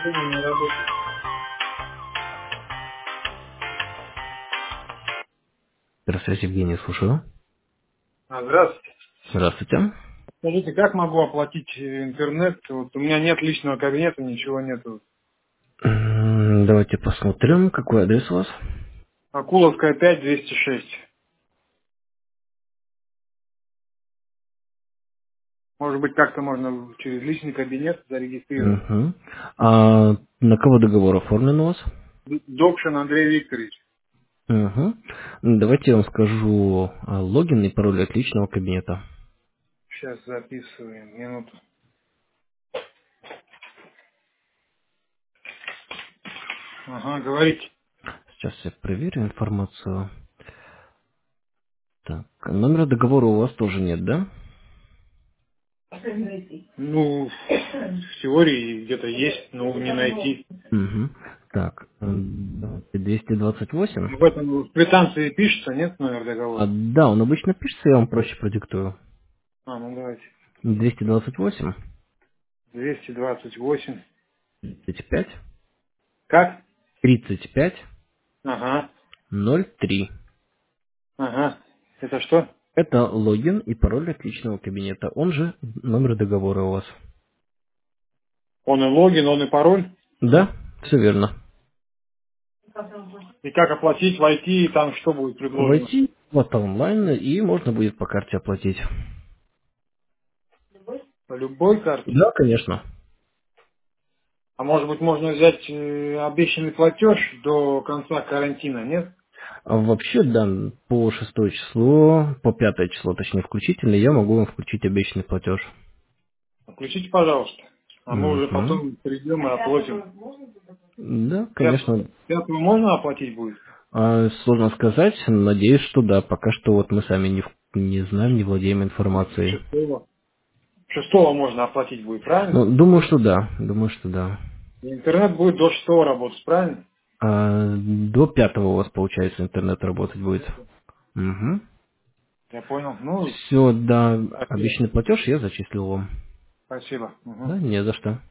приложение не работает. Здравствуйте, Евгений, слушаю. Здравствуйте. Здравствуйте. Скажите, как могу оплатить интернет? Вот у меня нет личного кабинета, ничего нету. Давайте посмотрим, какой адрес у вас. Акуловская 5, 206. Может быть, как-то можно через личный кабинет зарегистрировать. Угу. А на кого договор оформлен у вас? Добшин Андрей Викторович. Угу. Давайте я вам скажу логин и пароль от личного кабинета. Сейчас записываем. Минуту. Ага, говорите. Сейчас я проверю информацию. Так, номера договора у вас тоже нет, да? Ну, в теории где-то есть, но не найти. Угу. Так, 228. В этом в квитанции пишется, нет номер договора? Да, он обычно пишется, я вам проще продиктую. Ну давайте. 228, 228. 35, Как? 35, Ага, 03. ага. Это что? Это логин и пароль от личного кабинета, он же номер договора у вас. Он и логин, он и пароль. Да, все верно. И как оплатить, войти, и там что будет предложено? Войти в это онлайн и можно будет по карте оплатить. По любой карте. Да, конечно. А может быть можно взять обещанный платеж до конца карантина, нет? А вообще, да, по 6 число, по 5 число, точнее, включительно, я могу вам включить обещанный платеж. Включите, пожалуйста. А мы уже Угу. потом придем и оплатим. Да, Пятого конечно. пятого можно оплатить будет? Сложно сказать, надеюсь, что да. Пока что вот мы сами не знаем, не владеем информацией. Шестого. Шестого можно оплатить будет, правильно? Ну, думаю, что да. Думаю, что да. И интернет будет до шестого работать, правильно? До 5 у вас, получается, интернет работать будет. Угу. Я понял. Ну, Все, да, спасибо. обещанный платеж я зачислил вам. Спасибо. Мгм. Да, не за что.